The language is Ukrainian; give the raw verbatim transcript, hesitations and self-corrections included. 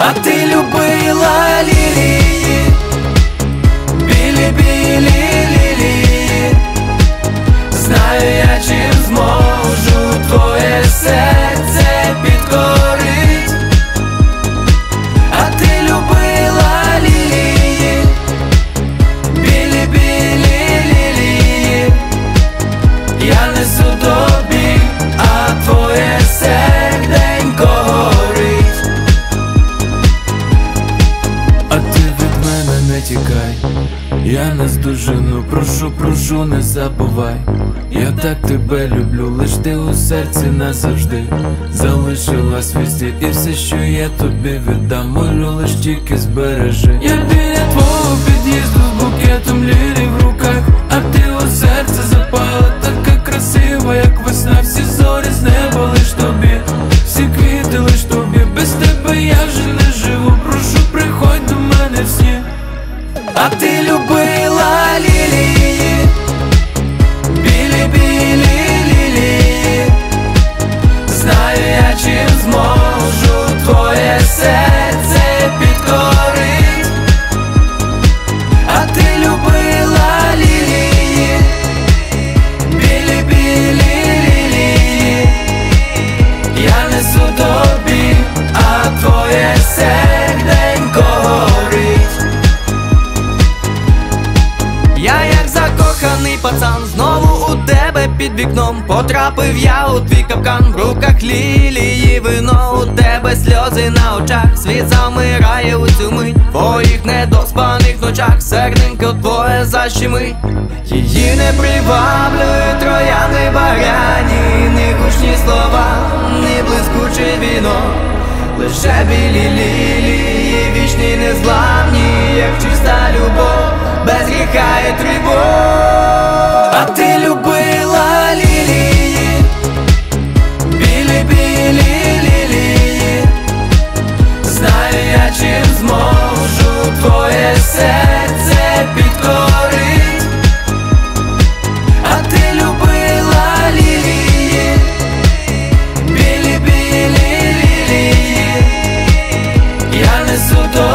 А ти любила лілії, білі-білі лілії. Знаю я, чим зможу твоє серце підкорить. А ти любила лілії, білі-білі лілії. Я несу тобі, а твоє серденько горить. А ти від мене не тікай, я наздожену, прошу, прошу, не забувай. Я так тебе люблю, лиш ти у серці назавжди залишилась везде, і все, що я тобі віддам, молю, лиш тільки збережи. Я біля твого під'їзду з букетом лілій в руках, а ти у серце запала, така красива, як весна. Всі зорі з неба лиш тобі, всі квіти лиш тобі. Без тебе я вже не живу, прошу, приходь до мене в сні. А ти любила лілії, білі-білі лілії. Знаю я, чим зможу твоє серце підкорить. А ти любила лілії, білі-білі лілії. Я несу тобі, а твоє серденько горить. Я як закоханий пацан, знову у тебе під вікном. Потрапив я у твій капкан, в руках лілії вино. У тебе сльози на очах, світ замирає у цю мить. В твоїх недоспаних ночах серденько твоє защемить. Її не приваблюють трояни багряні, ні гучні слова, ні блискуче віно. Лише білі лілії, вічні незламні, як чиста любов, без гріха і тривог. А ти любила лілії, білі-білі лілії. Знаю я, чим зможу твоє серце підкорить. А ти любила лілії, білі-білі лілії. Я несу тобі,